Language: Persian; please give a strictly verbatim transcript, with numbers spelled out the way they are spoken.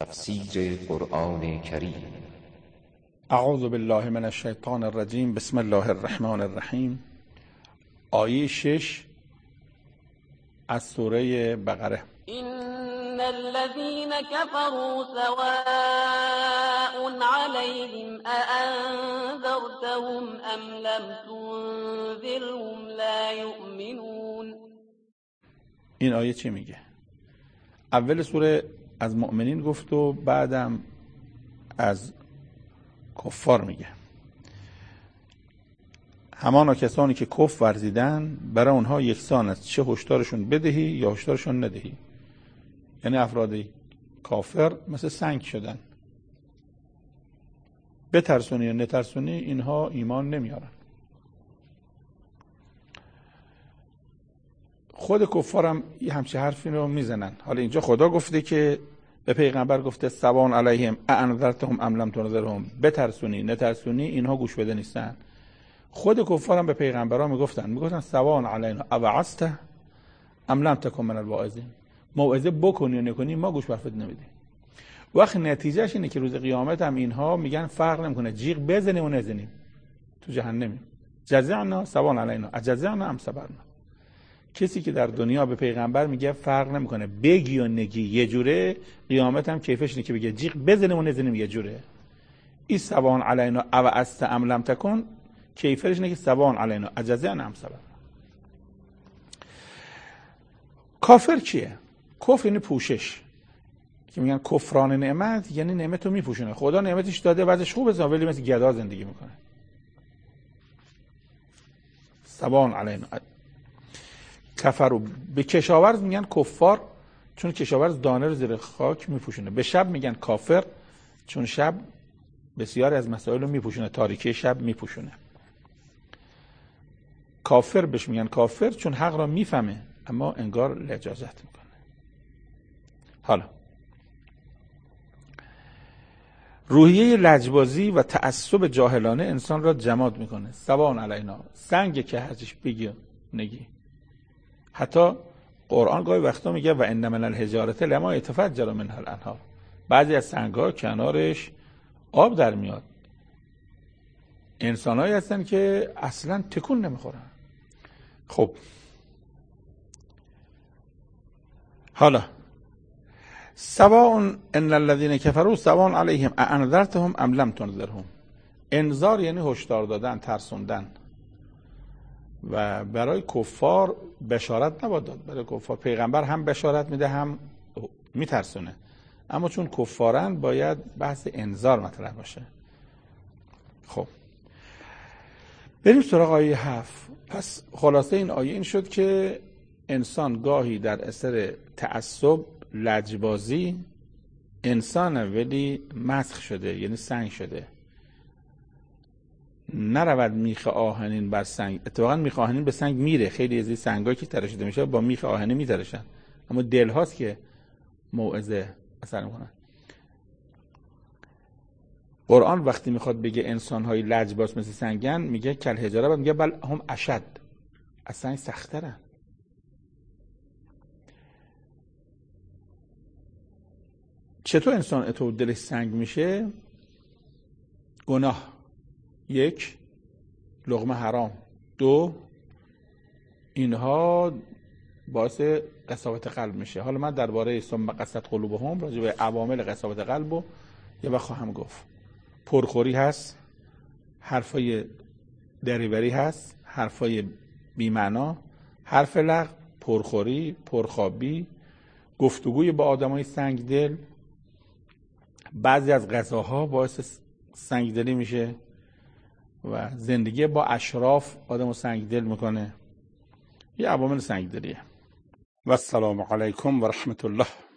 تفسیر قرآن کریم. اعوذ بالله من الشیطان الرجیم. بسم الله الرحمن الرحیم. آیه شش از سوره بقره. إن الذين كفروا سواء عليهم أأنذرتهم أم لم تنذرهم لا يؤمنون. این آیه چی میگه؟ اول سوره از مؤمنین گفت و بعدم از کفار میگه. همانا کسانی که کفر ورزیدن برای اونها یکسان است چه هشدارشون بدهی یا هشدارشون ندهی. یعنی افرادی کافر مثل سنگ شدن، بترسونی یا نترسونی اینها ایمان نمیارن. خود کفارم یه همچه حرفی رو میزنن. حالا اینجا خدا گفته که به پیغمبر گفته سواء علیهم اانذرتهم ام لم تنذرهم، بترسونی نترسونی اینها گوش بده نیستن. خود کفارم به پیغمبرها میگفتن میگفتن سواء علینا اوعظت ام لم تکن من الواعظین، موعظه بکنی یا نکنی ما گوش برفت نمیدیم. وقت نتیجهش اینه که روز قیامت هم اینها میگن فرق نمیکنه جیغ بزنیم و نزنیم تو جهنمیم. جزعنا سواء علینا اجزعنا ام صبرنا. کسی که در دنیا به پیغمبر میگه فرق نمیکنه بگی و نگی یه جوره، قیامت هم کیفش اینه که بگه جیغ بزنیم و نزنیم یه جوره. این سواء علینا اوعظت ام لم تکن کیفش اینه که سواء علینا اجزعنا ام صبرنا. کافر کیه؟ کفر یعنی پوشش، که میگن کفران نعمت یعنی نعمت رو میپوشونه. خدا نعمتش داده وضعش خوبه ولی مثل گدا زندگی میکنه. سواء علینا. کفروا به کشاورز میگن کفار چون کشاورز دانه رو زیر خاک میپوشونه. به شب میگن کافر چون شب بسیاری از مسائل رو میپوشونه، تاریکی شب میپوشونه. کافر بهش میگن کافر چون حق را میفهمه اما انگار لجاجت میکنه. حالا روحیه لجبازی و تعصب جاهلانه انسان را جماد میکنه. سواء علینا، سنگ که هرچیش بگی نگی. حتی قرآن گاهی وقتا میگه و ان من الحجارة لما یتفجر منها الانهار، بعضی از سنگ‌ها کنارش آب در میاد. انسان‌هایی هستن که اصلا تکون نمیخورن. خب حالا سواء ان الذين كفروا سواء عليهم اانذرتهم ام لم تنذرهم. انذار یعنی هشدار دادن، ترسوندن. و برای کفار بشارت نباید داد. برای کفار پیغمبر هم بشارت میده هم میترسونه، اما چون کفارن باید بحث انذار مطرح باشه. خب بریم سراغ آیه هفت. پس خلاصه این آیه این شد که انسان گاهی در اثر تعصب لجبازی انسانه ولی مسخ شده، یعنی سنگ شده. نرود میخ آهنین بر سنگ. اتفاقا میخ آهنین به سنگ میره. خیلی از این سنگایی که تراشیده میشه با میخ آهنین میتراشن، اما دل هاست که موعظه اثر میکنن. قرآن وقتی میخواد بگه انسان های لجباز مثل سنگن میگه کل حجاره، بعد میگه بل هم اشد، از سنگ سخت‌ترن. چطور انسان اتو دلش سنگ میشه؟ گناه، یک لقمه حرام، دو اینها باعث قساوت قلب میشه. حالا من درباره ثم قست قلوبهم راجع به عوامل قساوت قلب رو یه وقت خواهم گفت. پرخوری هست، حرفای دریوری هست، حرفای بی‌معنا، حرف لغو، پرخوری، پرخوابی، گفتگوی با آدمای سنگدل. بعضی از غذاها باعث سنگدلی میشه و زندگی با اشراف آدمو سنگدل میکنه. یه عوامل سنگدلیه. و السلام علیکم و رحمت الله.